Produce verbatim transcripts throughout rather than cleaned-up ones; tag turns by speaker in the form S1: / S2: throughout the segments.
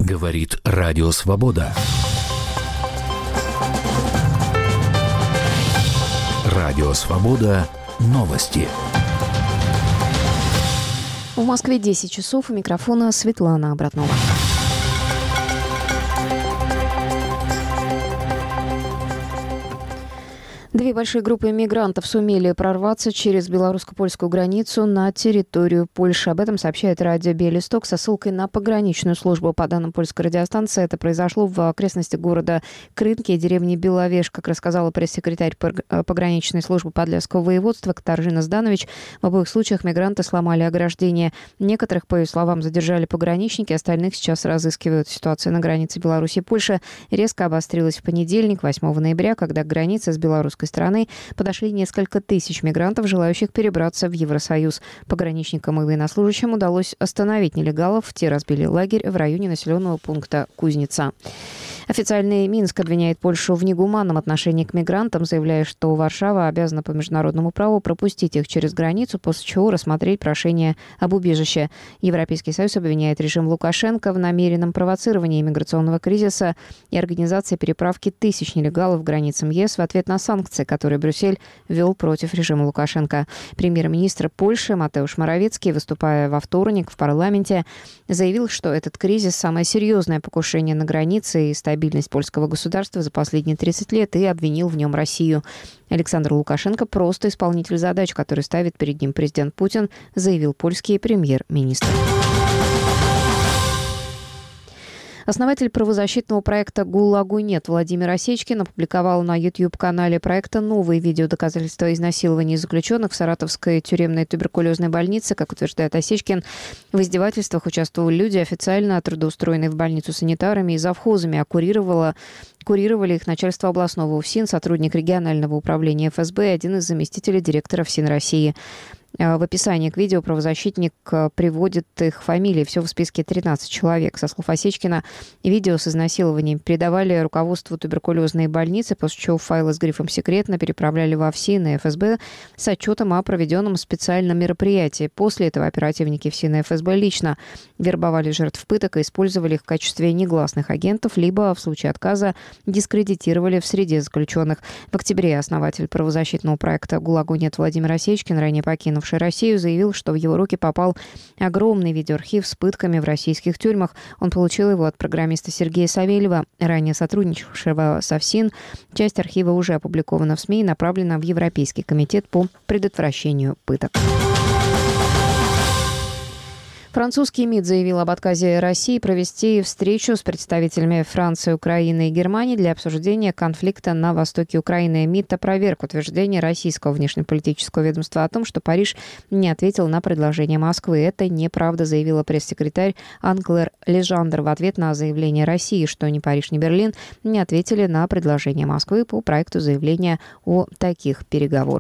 S1: Говорит Радио Свобода. Радио Свобода. Новости.
S2: В Москве десять часов. У микрофона Светлана Обратнова. Две большие группы мигрантов сумели прорваться через белорусско-польскую границу на территорию Польши. Об этом сообщает радио «Биелисток» со ссылкой на пограничную службу. По данным польской радиостанции, это произошло в окрестностях города Крынки и деревни Беловеж. Как рассказала пресс-секретарь пограничной службы Подляского воеводства Катаржина Зданович, в обоих случаях мигранты сломали ограждение. Некоторых, по ее словам, задержали пограничники, остальных сейчас разыскивают. Ситуация на границе Беларуси и Польши резко обострилась в понедельник, восьмого ноября, когда к границе с белорусской страны подошли несколько тысяч мигрантов, желающих перебраться в Евросоюз. Пограничникам и военнослужащим удалось остановить нелегалов. Те разбили лагерь в районе населенного пункта Кузница. Официальный Минск обвиняет Польшу в негуманном отношении к мигрантам, заявляя, что Варшава обязана по международному праву пропустить их через границу, после чего рассмотреть прошение об убежище. Европейский Союз обвиняет режим Лукашенко в намеренном провоцировании миграционного кризиса и организации переправки тысяч нелегалов к границам ЕС в ответ на санкции, которые Брюссель ввел против режима Лукашенко. Премьер-министр Польши Матеуш Моровецкий, выступая во вторник в парламенте, заявил, что этот кризис – самое серьезное покушение на границе и стабильность польского государства за последние тридцать лет, и обвинил в нем Россию. Александр Лукашенко просто исполнитель задач, которые ставит перед ним президент Путин, заявил польский премьер-министр. Основатель правозащитного проекта «ГУЛАГу нет» Владимир Осечкин опубликовал на YouTube-канале проекта новые видеодоказательства изнасилований заключенных в Саратовской тюремной туберкулезной больнице. Как утверждает Осечкин, в издевательствах участвовали люди, официально трудоустроенные в больницу санитарами и завхозами, а курировала Курировали их начальство областного УФСИН, сотрудник регионального управления эф эс бэ и один из заместителей директора ФСИН России. В описании к видео правозащитник приводит их фамилии. Всего в списке тринадцать человек. Со слов Осечкина, видео с изнасилованием передавали руководству туберкулезной больницы, после чего файлы с грифом «секретно» переправляли во ФСИН и эф эс бэ с отчетом о проведенном специальном мероприятии. После этого оперативники ФСИН и эф эс бэ лично вербовали жертв пыток и использовали их в качестве негласных агентов, либо, в случае отказа, дискредитировали в среде заключенных. В октябре основатель правозащитного проекта «ГУЛАГу нет» Владимир Осечкин, ранее покинувший Россию, заявил, что в его руки попал огромный видеоархив с пытками в российских тюрьмах. Он получил его от программиста Сергея Савельева, ранее сотрудничавшего со ФСИН. Часть архива уже опубликована в СМИ и направлена в Европейский комитет по предотвращению пыток. Французский МИД заявил об отказе России провести встречу с представителями Франции, Украины и Германии для обсуждения конфликта на востоке Украины. МИД опроверг утверждение российского внешнеполитического ведомства о том, что Париж не ответил на предложение Москвы. Это неправда, заявила пресс-секретарь Ан-Клэр Лежандр в ответ на заявление России, что ни Париж, ни Берлин не ответили на предложение Москвы по проекту заявления о таких переговорах.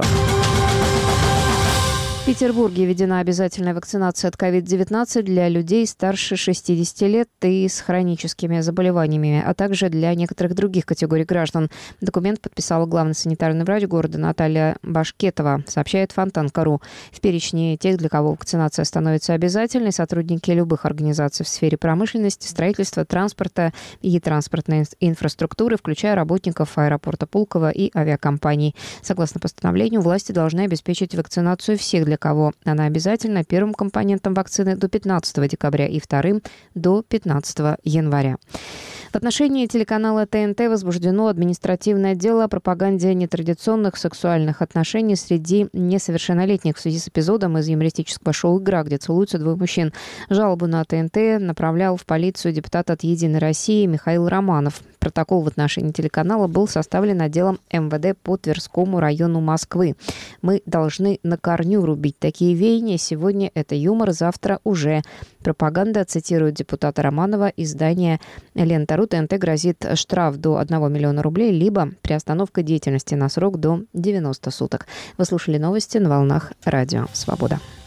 S2: В Петербурге введена обязательная вакцинация от ковид девятнадцать для людей старше шестидесяти лет и с хроническими заболеваниями, а также для некоторых других категорий граждан. Документ подписала главный санитарный врач города Наталья Башкетова, сообщает Фонтан точка ру. В перечне тех, для кого вакцинация становится обязательной, сотрудники любых организаций в сфере промышленности, строительства, транспорта и транспортной инфраструктуры, включая работников аэропорта Пулково и авиакомпаний. Согласно постановлению, власти должны обеспечить вакцинацию всех, для кого она обязательна, первым компонентом вакцины до пятнадцатого декабря и вторым до пятнадцатого января. В отношении телеканала тэ эн тэ возбуждено административное дело о пропаганде нетрадиционных сексуальных отношений среди несовершеннолетних в связи с эпизодом из юмористического шоу «Игра», где целуются двое мужчин. Жалобу на тэ эн тэ направлял в полицию депутат от «Единой России» Михаил Романов. Протокол в отношении телеканала был составлен отделом эм вэ дэ по Тверскому району Москвы. Мы должны на корню рубить такие веяния. Сегодня это юмор, завтра уже пропаганда, цитирует депутата Романова издание «Лента.ру». тэ эн тэ грозит штраф до одного миллиона рублей, либо приостановка деятельности на срок до девяноста суток. Вы слушали новости на волнах Радио Свобода.